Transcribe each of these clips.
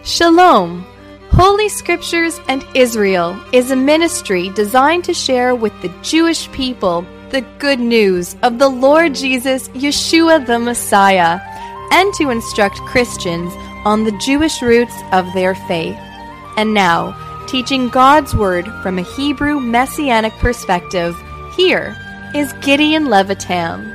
Shalom! Holy Scriptures and Israel is a ministry designed to share with the Jewish people the good news of the Lord Jesus, Yeshua the Messiah, and to instruct Christians on the Jewish roots of their faith. And now, teaching God's Word from a Hebrew Messianic perspective, here is Gideon Levitam.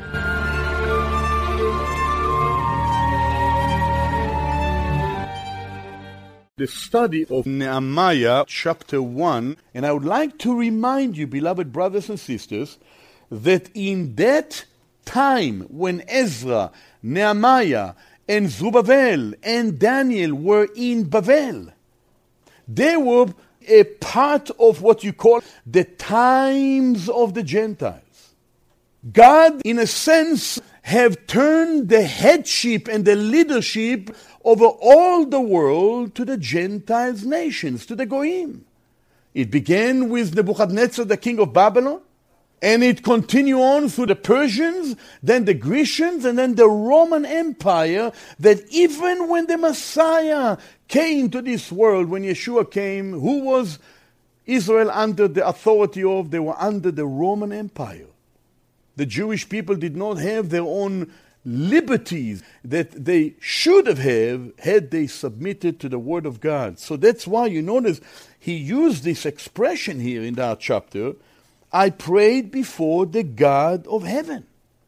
The study of Nehemiah chapter 1, and I would like to remind you, beloved brothers and sisters, that in that time when Ezra, Nehemiah, and Zerubbabel and Daniel were in Babel, they were a part of what you call the times of the Gentiles. God, in a sense, have turned the headship and the leadership over all the world to the Gentiles nations, to the Goyim. It began with Nebuchadnezzar, the king of Babylon, and it continued on through the Persians, then the Grecians, and then the Roman Empire, that even when the Messiah came to this world, when Yeshua came, who was Israel under the authority of? They were under the Roman Empire. The Jewish people did not have their own liberties that they should have had they submitted to the Word of God. So that's why you notice he used this expression here in that chapter, I prayed before the God of heaven.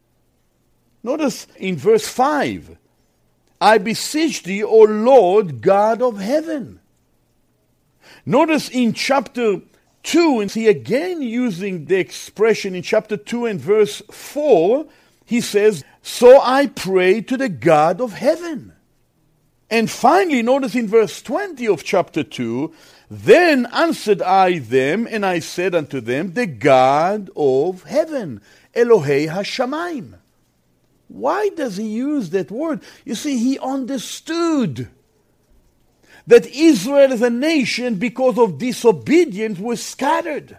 Notice in verse 5, I beseech thee, O Lord God of heaven. Notice in chapter 2, and he again using the expression in chapter 2 and verse 4, he says, so I pray to the God of heaven. And finally, notice in verse 20 of chapter 2, then answered I them, and I said unto them, the God of heaven, Elohei Hashamayim. Why does he use that word? You see, he understood that Israel as a nation, because of disobedience, was scattered.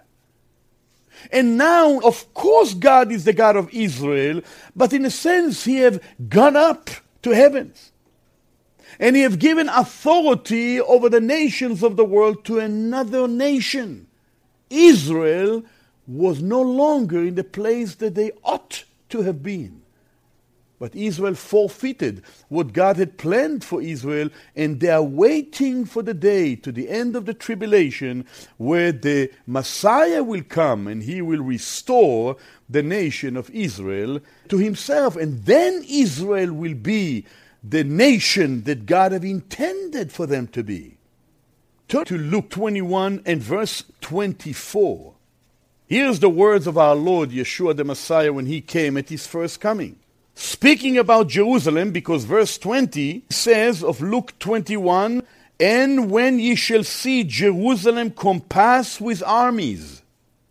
And now, of course, God is the God of Israel, but in a sense, he have gone up to heavens. And he have given authority over the nations of the world to another nation. Israel was no longer in the place that they ought to have been. But Israel forfeited what God had planned for Israel, and they are waiting for the day to the end of the tribulation where the Messiah will come and he will restore the nation of Israel to himself. And then Israel will be the nation that God have intended for them to be. Turn to Luke 21 and verse 24. Here's the words of our Lord Yeshua the Messiah when he came at his first coming. Speaking about Jerusalem, because verse 20 says of Luke 21, and when ye shall see Jerusalem compassed with armies,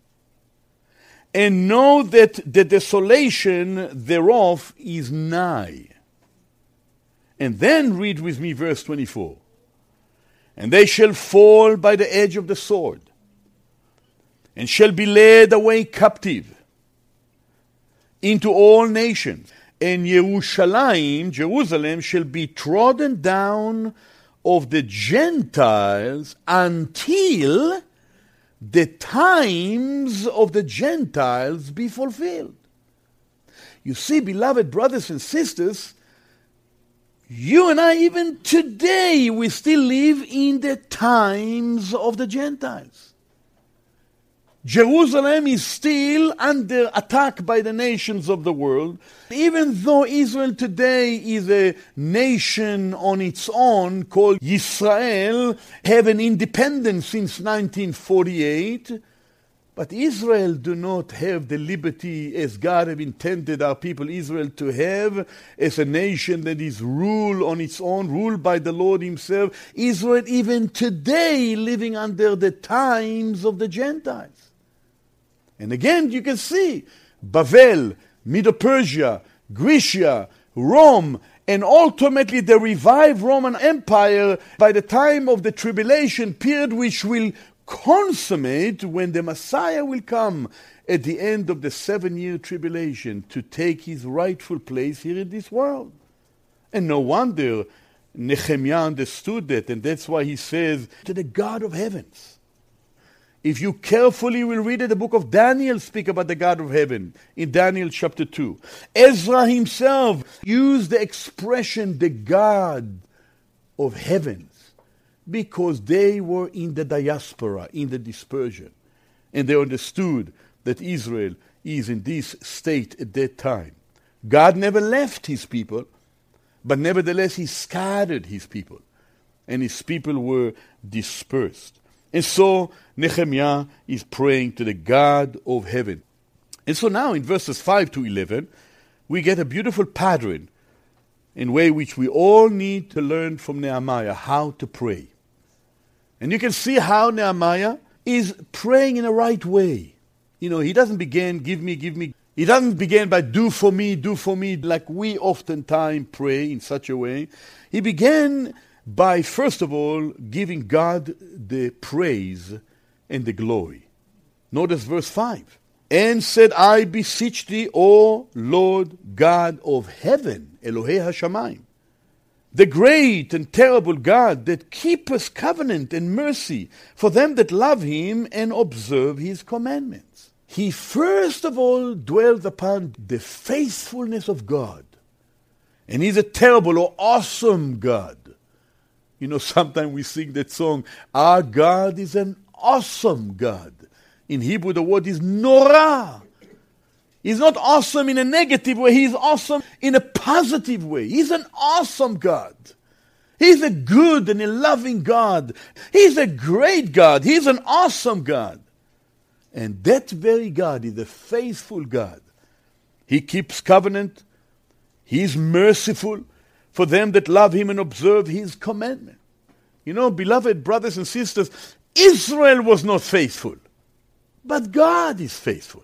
and know that the desolation thereof is nigh. And then read with me verse 24. And they shall fall by the edge of the sword, and shall be led away captive into all nations. And Jerusalem shall be trodden down of the Gentiles until the times of the Gentiles be fulfilled. You see, beloved brothers and sisters, you and I, even today, we still live in the times of the Gentiles. Jerusalem is still under attack by the nations of the world. Even though Israel today is a nation on its own called Israel, have an independence since 1948, but Israel do not have the liberty as God have intended our people Israel to have as a nation that is ruled on its own, ruled by the Lord himself. Israel even today living under the times of the Gentiles. And again, you can see Babel, Medo-Persia, Grecia, Rome, and ultimately the revived Roman Empire by the time of the tribulation period, which will consummate when the Messiah will come at the end of the 7-year tribulation to take his rightful place here in this world. And no wonder Nehemiah understood that, and that's why he says, to the God of heavens. If you carefully will read it, the book of Daniel speak about the God of heaven in Daniel chapter 2. Ezra himself used the expression, the God of heavens, because they were in the diaspora, in the dispersion. And they understood that Israel is in this state at that time. God never left his people, but nevertheless he scattered his people, and his people were dispersed. And so Nehemiah is praying to the God of heaven. And so now in verses 5 to 11, we get a beautiful pattern in way which we all need to learn from Nehemiah how to pray. And you can see how Nehemiah is praying in a right way. You know, he doesn't begin, give me, give me. He doesn't begin by do for me, like we oftentimes pray in such a way. He began by, first of all, giving God the praise and the glory. Notice verse 5. And said, I beseech thee, O Lord God of heaven, Elohei Hashamayim, the great and terrible God that keepeth covenant and mercy for them that love him and observe his commandments. He first of all dwells upon the faithfulness of God. And he's a terrible or awesome God. You know, sometimes we sing that song, our God is an awesome God. In Hebrew, the word is norah. He's not awesome in a negative way. He's awesome in a positive way. He's an awesome God. He's a good and a loving God. He's a great God. He's an awesome God. And that very God is a faithful God. He keeps covenant. He's merciful for them that love him and observe his commandment. You know, beloved brothers and sisters, Israel was not faithful, but God is faithful.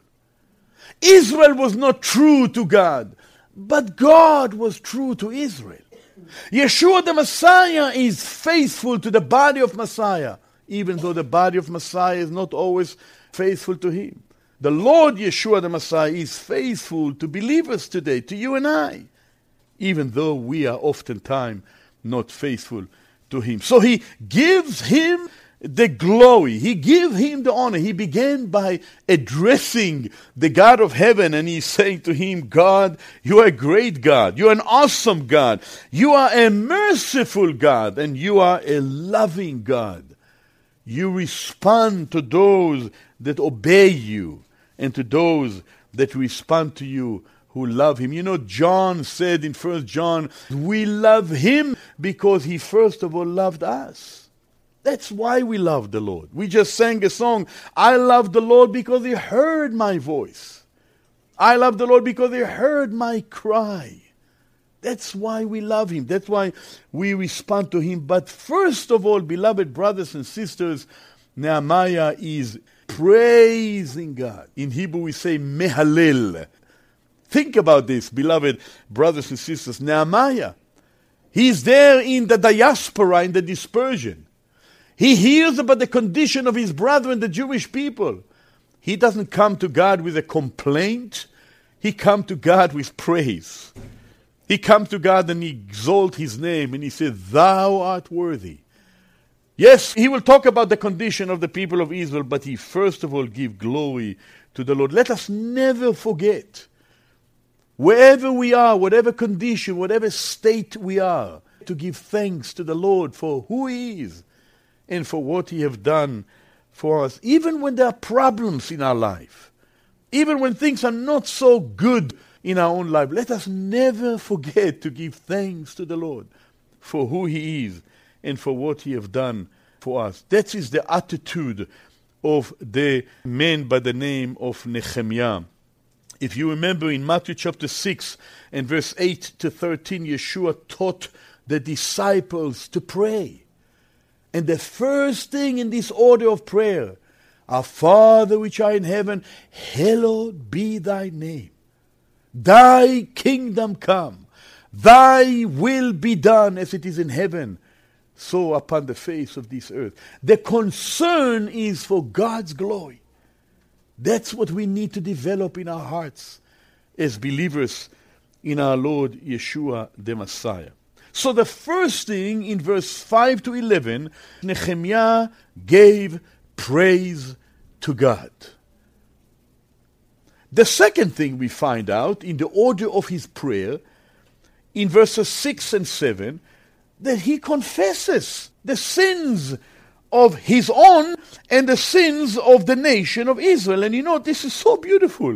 Israel was not true to God, but God was true to Israel. Yeshua the Messiah is faithful to the body of Messiah, even though the body of Messiah is not always faithful to him. The Lord Yeshua the Messiah is faithful to believers today, to you and I, even though we are oftentimes not faithful to him. So he gives him the glory. He gives him the honor. He began by addressing the God of heaven, and he's saying to him, God, you are a great God. You are an awesome God. You are a merciful God, and you are a loving God. You respond to those that obey you, and to those that respond to you who love him. You know, John said in 1 John, we love him because he first of all loved us. That's why we love the Lord. We just sang a song, I love the Lord because he heard my voice. I love the Lord because he heard my cry. That's why we love him. That's why we respond to him. But first of all, beloved brothers and sisters, Nehemiah is praising God. In Hebrew we say mehalel. Think about this, beloved brothers and sisters. Nehemiah, he's there in the diaspora, in the dispersion. He hears about the condition of his brethren, the Jewish people. He doesn't come to God with a complaint. He comes to God with praise. He comes to God and he exalts his name and he says, thou art worthy. Yes, he will talk about the condition of the people of Israel, but he first of all gives glory to the Lord. Let us never forget, wherever we are, whatever condition, whatever state we are, to give thanks to the Lord for who he is and for what he has done for us. Even when there are problems in our life, even when things are not so good in our own life, let us never forget to give thanks to the Lord for who he is and for what he has done for us. That is the attitude of the man by the name of Nehemiah. If you remember in Matthew chapter 6 and verse 8 to 13, Yeshua taught the disciples to pray. And the first thing in this order of prayer, our Father which art in heaven, hallowed be thy name. Thy kingdom come. Thy will be done as it is in heaven, so upon the face of this earth. The concern is for God's glory. That's what we need to develop in our hearts as believers in our Lord Yeshua the Messiah. So the first thing in verse 5 to 11, Nehemiah gave praise to God. The second thing we find out in the order of his prayer, in verses 6 and 7, that he confesses the sins of his own and the sins of the nation of Israel. And this is so beautiful.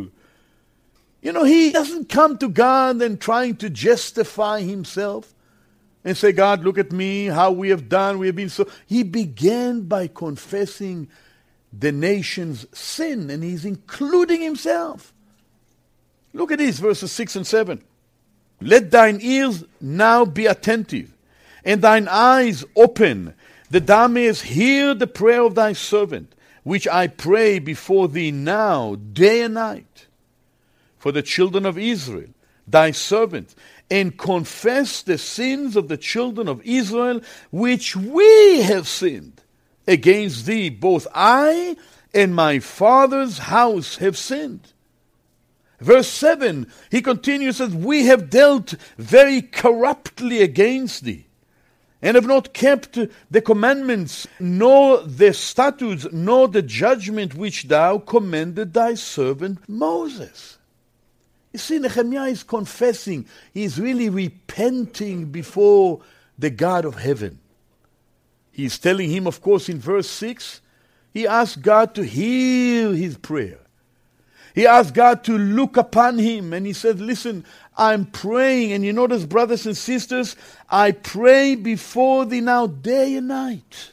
He doesn't come to God and trying to justify himself and say, God, look at me, how we have done, we have been so. He began by confessing the nation's sin, and he's including himself. Look at this, verses 6 and 7. Let thine ears now be attentive, and thine eyes open, that thou mayest hear the prayer of thy servant, which I pray before thee now, day and night, for the children of Israel, thy servants, and confess the sins of the children of Israel, which we have sinned against thee. Both I and my father's house have sinned. Verse 7, he continues, says, we have dealt very corruptly against thee, and have not kept the commandments, nor the statutes, nor the judgment which thou commanded thy servant Moses. You see, Nehemiah is confessing, he is really repenting before the God of heaven. He is telling him, of course, in verse 6, he asked God to hear his prayer. He asked God to look upon him, and he said, listen, I'm praying, and you notice, brothers and sisters, I pray before thee now day and night.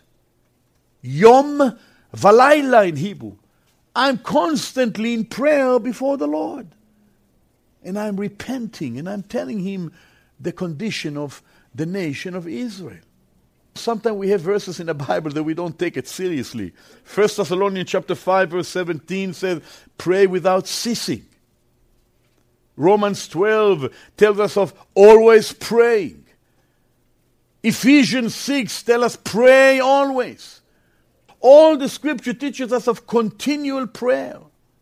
Yom v'layla in Hebrew. I'm constantly in prayer before the Lord. And I'm repenting, and I'm telling him the condition of the nation of Israel. Sometimes we have verses in the Bible that we don't take it seriously. 1 Thessalonians chapter 5 verse 17 says, pray without ceasing. Romans 12 tells us of always praying. Ephesians 6 tells us pray always. All the scripture teaches us of continual prayer.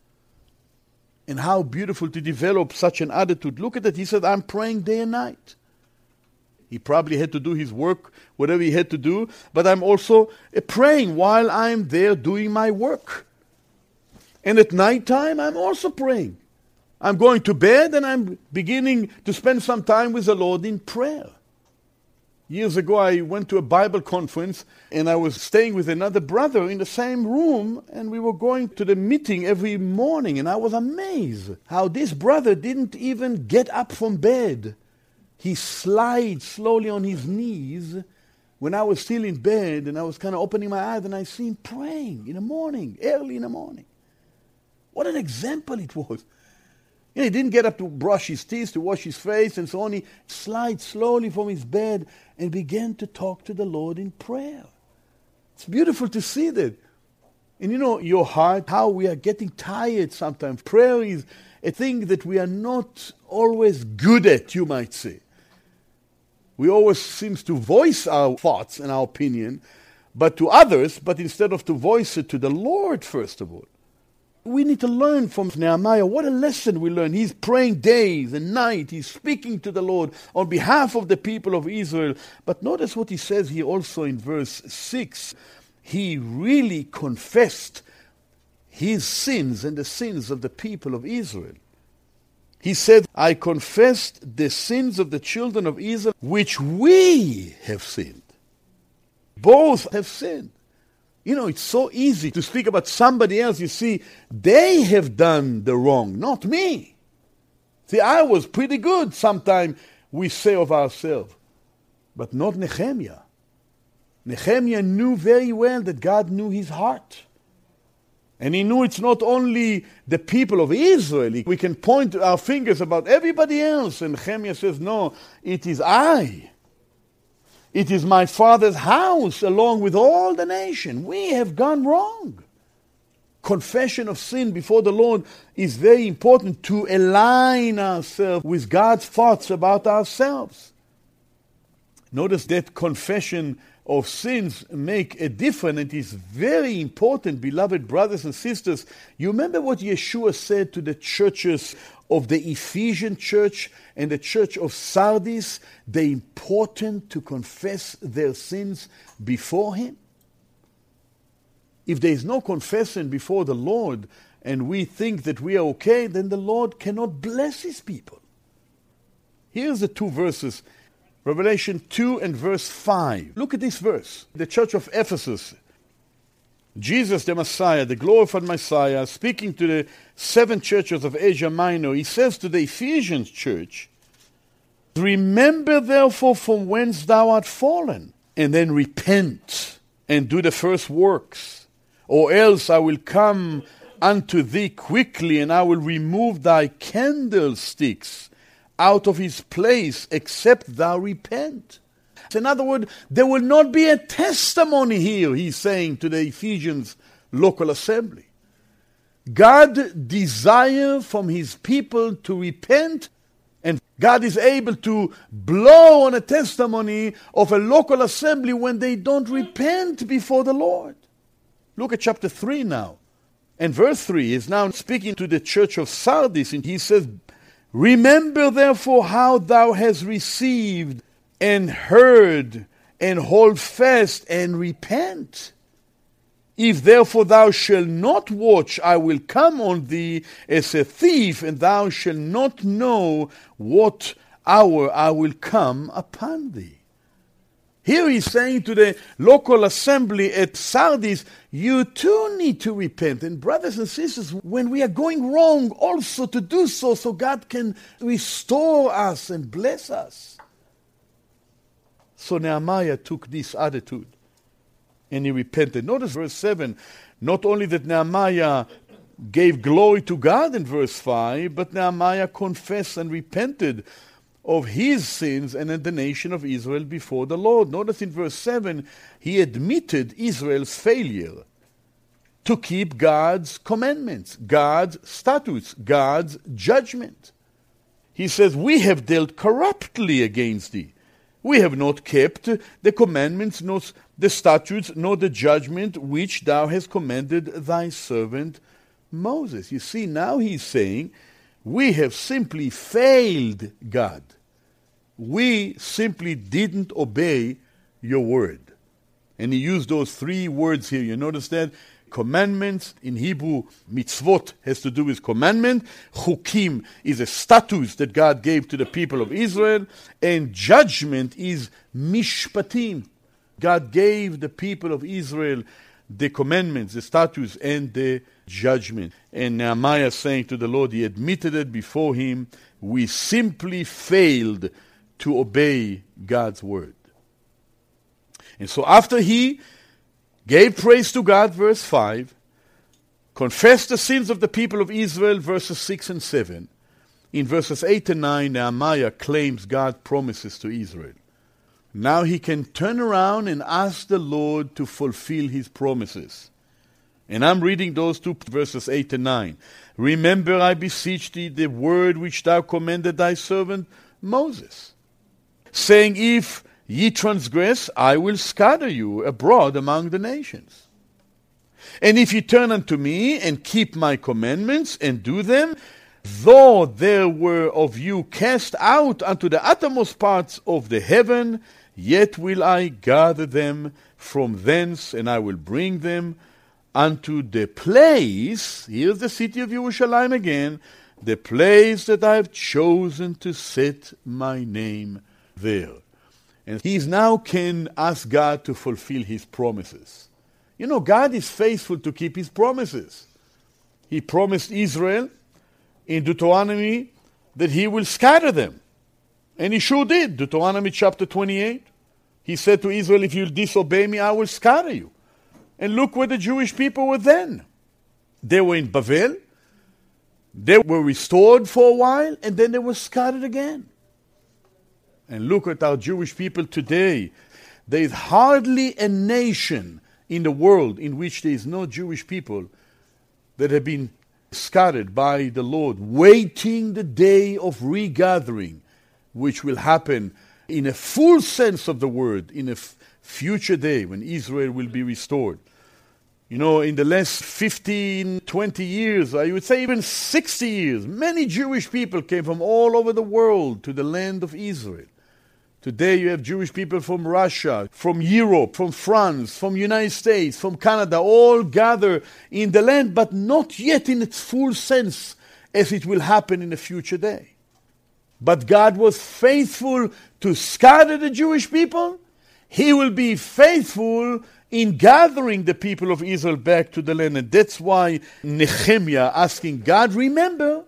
And how beautiful to develop such an attitude. Look at it. He said, I'm praying day and night. He probably had to do his work, whatever he had to do, but I'm also praying while I'm there doing my work. And at night time, I'm also praying. I'm going to bed and I'm beginning to spend some time with the Lord in prayer. Years ago, I went to a Bible conference and I was staying with another brother in the same room, and we were going to the meeting every morning, and I was amazed how this brother didn't even get up from bed. He slides slowly on his knees when I was still in bed, and I was kind of opening my eyes, and I see him praying in the morning, early in the morning. What an example it was. He didn't get up to brush his teeth, to wash his face, and so on. He slides slowly from his bed and began to talk to the Lord in prayer. It's beautiful to see that. And your heart, how we are getting tired sometimes. Prayer is a thing that we are not always good at, you might say. We always seem to voice our thoughts and our opinion, but to others, but instead of to voice it to the Lord, first of all. We need to learn from Nehemiah. What a lesson we learn. He's praying days and night. He's speaking to the Lord on behalf of the people of Israel. But notice what he says here also in verse 6. He really confessed his sins and the sins of the people of Israel. He said, I confessed the sins of the children of Israel, which we have sinned. Both have sinned. It's so easy to speak about somebody else. You see, they have done the wrong, not me. See, I was pretty good, sometimes we say of ourselves. But not Nehemiah. Nehemiah knew very well that God knew his heart. And he knew it's not only the people of Israel. We can point our fingers about everybody else. And Nehemiah says, no, it is I. It is my father's house along with all the nation. We have gone wrong. Confession of sin before the Lord is very important to align ourselves with God's thoughts about ourselves. Notice that confession of sins make a difference. It is very important, beloved brothers and sisters. You remember what Yeshua said to the churches of the Ephesian church and the church of Sardis? They're important to confess their sins before Him. If there is no confession before the Lord and we think that we are okay, then the Lord cannot bless His people. Here's the two verses. Revelation 2 and verse 5. Look at this verse. The church of Ephesus, Jesus the Messiah, the glorified Messiah, speaking to the 7 churches of Asia Minor, he says to the Ephesians church, "Remember therefore from whence thou art fallen, and then repent and do the first works, or else I will come unto thee quickly, and I will remove thy candlesticks out of his place, except thou repent." In other words, there will not be a testimony here, he's saying to the Ephesians local assembly. God desires from his people to repent, and God is able to blow on a testimony of a local assembly when they don't repent before the Lord. Look at chapter 3 now. And verse 3 is now speaking to the church of Sardis, and he says, "Remember therefore how thou hast received and heard, and hold fast and repent. If therefore thou shalt not watch, I will come on thee as a thief, and thou shalt not know what hour I will come upon thee." Here he's saying to the local assembly at Sardis, you too need to repent. And brothers and sisters, when we are going wrong, also to do so God can restore us and bless us. So Nehemiah took this attitude and he repented. Notice verse 7, not only that Nehemiah gave glory to God in verse 5, but Nehemiah confessed and repented of his sins and in the nation of Israel before the Lord. Notice in verse 7, he admitted Israel's failure to keep God's commandments, God's statutes, God's judgment. He says, "We have dealt corruptly against thee. We have not kept the commandments, nor the statutes, nor the judgment which thou hast commanded thy servant Moses." You see, now he's saying, we have simply failed God. We simply didn't obey your word. And he used those 3 words here. You notice that? Commandments, in Hebrew, mitzvot has to do with commandment. Chukim is a statute that God gave to the people of Israel. And judgment is mishpatim. God gave the people of Israel the commandments, the statutes, and the judgment. And Nehemiah saying to the Lord, he admitted it before him, we simply failed to obey God's word. And so after he gave praise to God, verse 5, confessed the sins of the people of Israel, verses 6 and 7. In verses 8 and 9, Nehemiah claims God's promises to Israel. Now he can turn around and ask the Lord to fulfill his promises. And I'm reading those 2 verses 8 and 9. "Remember, I beseech thee, the word which thou commanded thy servant Moses, saying, if ye transgress, I will scatter you abroad among the nations. And if ye turn unto me, and keep my commandments, and do them, though there were of you cast out unto the uttermost parts of the heaven, yet will I gather them from thence, and I will bring them unto the place," here's the city of Jerusalem again, "the place that I have chosen to set my name there." And he now can ask God to fulfill his promises. You know, God is faithful to keep his promises. He promised Israel in Deuteronomy that he will scatter them. And he sure did. Deuteronomy chapter 28. He said to Israel, if you disobey me, I will scatter you. And look where the Jewish people were then. They were in Babel. They were restored for a while, and then they were scattered again. And look at our Jewish people today. There is hardly a nation in the world in which there is no Jewish people that have been scattered by the Lord, waiting the day of regathering, which will happen in a full sense of the word, in a future day when Israel will be restored. You know, in the last 15, 20 years, I would say even 60 years, many Jewish people came from all over the world to the land of Israel. Today you have Jewish people from Russia, from Europe, from France, from United States, from Canada, all gather in the land, but not yet in its full sense as it will happen in a future day. But God was faithful to scatter the Jewish people. He will be faithful in gathering the people of Israel back to the land. And that's why Nehemiah asking God, remember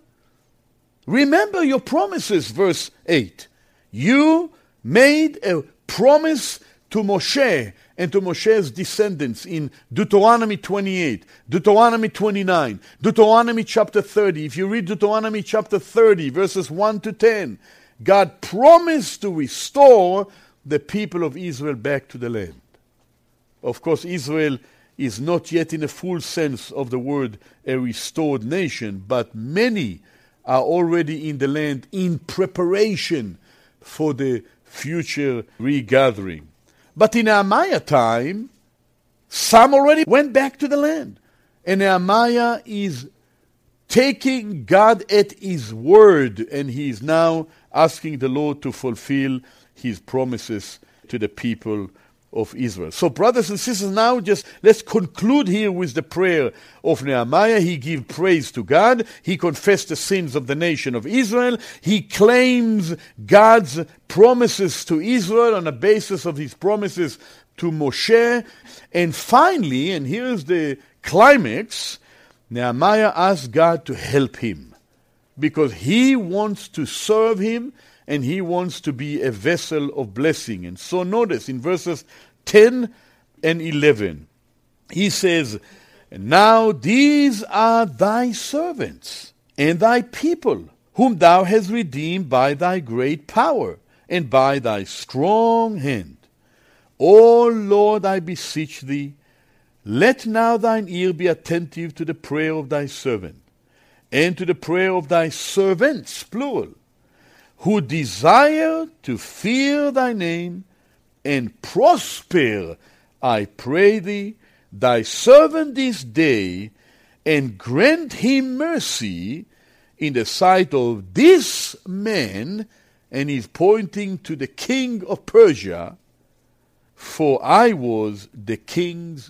your promises, verse 8. You made a promise to Moshe and to Moshe's descendants in Deuteronomy 28, Deuteronomy 29, Deuteronomy chapter 30. If you read Deuteronomy chapter 30, verses 1 to 10, God promised to restore the people of Israel back to the land. Of course, Israel is not yet in a full sense of the word a restored nation, but many are already in the land in preparation for the future regathering. But in Nehemiah time, some already went back to the land. And Nehemiah is taking God at His word, and he is now asking the Lord to fulfill His promises to the people of Israel. So brothers and sisters, now just let's conclude here with the prayer of Nehemiah. He gave praise to God. He confessed the sins of the nation of Israel. He claims God's promises to Israel on the basis of His promises to Moshe. And finally, and here's the climax, Nehemiah asked God to help him because he wants to serve Him and he wants to be a vessel of blessing. And so notice in verses 10 and 11, he says, now these are thy servants and thy people, whom thou hast redeemed by thy great power and by thy strong hand. O Lord, I beseech thee, let now thine ear be attentive to the prayer of thy servant, and to the prayer of thy servants, plural, who desire to fear thy name and prosper, I pray thee, thy servant this day, and grant him mercy in the sight of this man, and he's pointing to the king of Persia, for I was the king's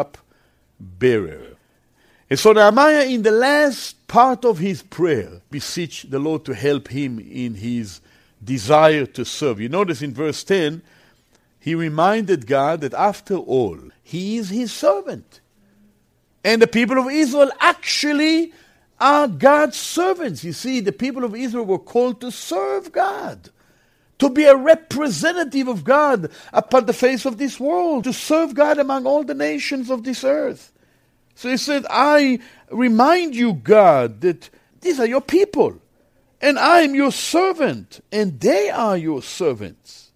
cupbearer. And so Nehemiah, in the last part of his prayer, beseech the Lord to help him in his desire to serve. You notice in verse 10, he reminded God that after all, he is his servant. And the people of Israel actually are God's servants. You see, the people of Israel were called to serve God, to be a representative of God upon the face of this world, to serve God among all the nations of this earth. So he said, I remind you, God, that these are your people, and I am your servant, and they are your servants.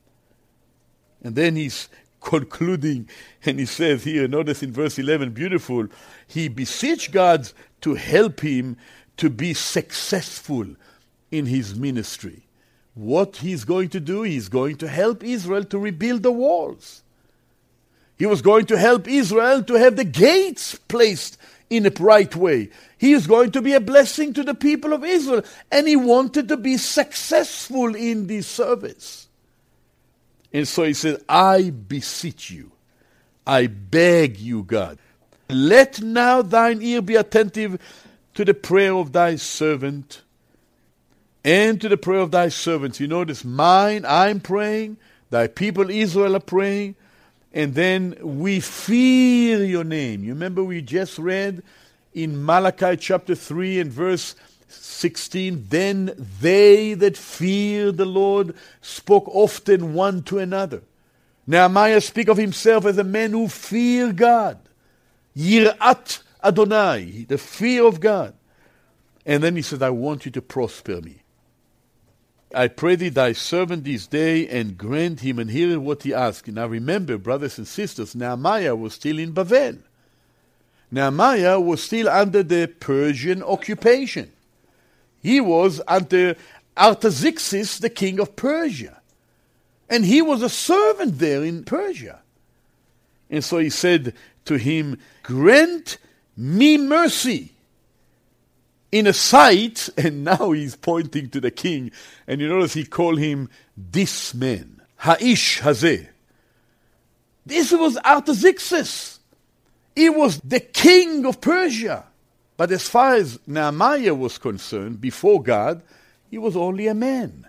And then he's concluding, and he says here, notice in verse 11, beautiful, he beseeched God to help him to be successful in his ministry. What he's going to do, he's going to help Israel to rebuild the walls. He was going to help Israel to have the gates placed in a right way. He is going to be a blessing to the people of Israel. And he wanted to be successful in this service. And so he said, I beseech you, I beg you, God, let now thine ear be attentive to the prayer of thy servant and to the prayer of thy servants. You notice mine, I'm praying, thy people Israel are praying, and then we fear your name. You remember we just read in Malachi chapter 3 and verse 16, then they that fear the Lord spoke often one to another. Nehemiah speak of himself as a man who fear God. Yirat Adonai, the fear of God. And then he said, I want you to prosper me. I pray thee thy servant this day, and grant him. And here is what he asked. Now remember, brothers and sisters, Nehemiah was still in Babel. Nehemiah was still under the Persian occupation. He was under Artaxerxes, the king of Persia. And he was a servant there in Persia. And so he said to him, grant me mercy in a sight, and now he's pointing to the king, and you notice he called him this man, Ha'ish Hazeh. This was Artaxerxes. He was the king of Persia. But as far as Nehemiah was concerned, before God, he was only a man.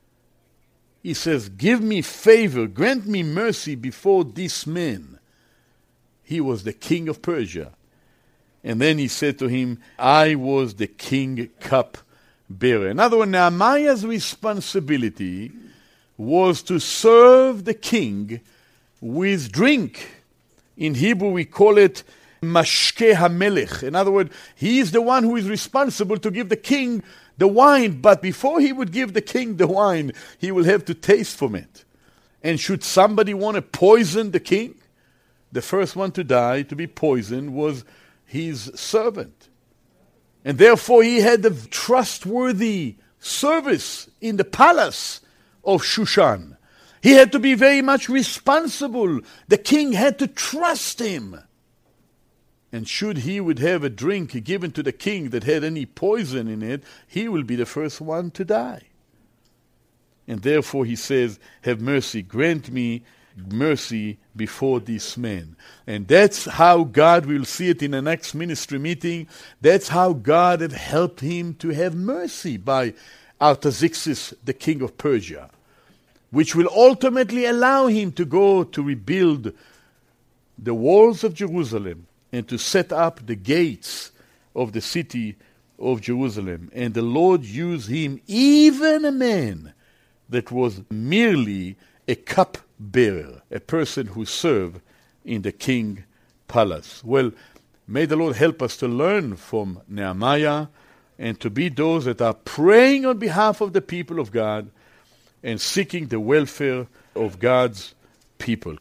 He says, give me favor, grant me mercy before this man. He was the king of Persia. And then he said to him, I was the king cup bearer. In other words, Nehemiah's responsibility was to serve the king with drink. In Hebrew we call it mashke hamelech. In other words, he is the one who is responsible to give the king the wine. But before he would give the king the wine, he will have to taste from it. And should somebody want to poison the king, the first one to die, to be poisoned, was his servant. And therefore he had a trustworthy service in the palace of Shushan. He had to be very much responsible. The king had to trust him. And should he would have a drink given to the king that had any poison in it, he will be the first one to die. And therefore he says, have mercy, grant me mercy before this man. And that's how God, will see it in the next ministry meeting, that's how God had helped him to have mercy by Artaxerxes, the king of Persia, which will ultimately allow him to go to rebuild the walls of Jerusalem and to set up the gates of the city of Jerusalem. And the Lord used him, even a man that was merely a cupbearer, a person who served in the king palace. Well, may the Lord help us to learn from Nehemiah and to be those that are praying on behalf of the people of God and seeking the welfare of God's people.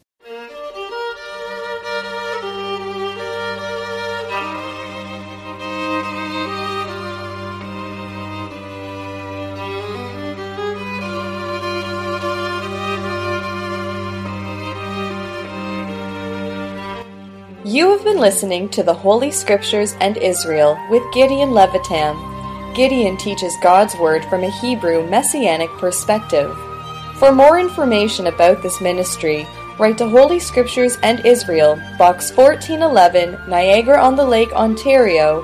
You have been listening to the Holy Scriptures and Israel with Gideon Levitam. Gideon teaches God's Word from a Hebrew Messianic perspective. For more information about this ministry, write to Holy Scriptures and Israel, Box 1411, Niagara-on-the-Lake, Ontario,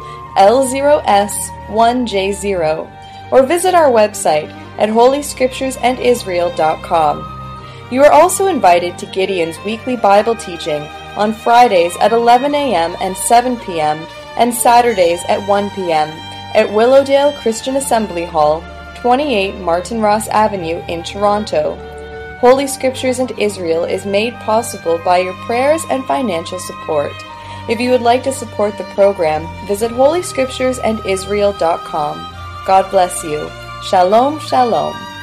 L0S1J0, or visit our website at holyscripturesandisrael.com. You are also invited to Gideon's weekly Bible teaching on Fridays at 11 a.m. and 7 p.m. and Saturdays at 1 p.m. at Willowdale Christian Assembly Hall, 28 Martin Ross Avenue in Toronto. Holy Scriptures and Israel is made possible by your prayers and financial support. If you would like to support the program, visit holyscripturesandisrael.com. God bless you. Shalom, shalom.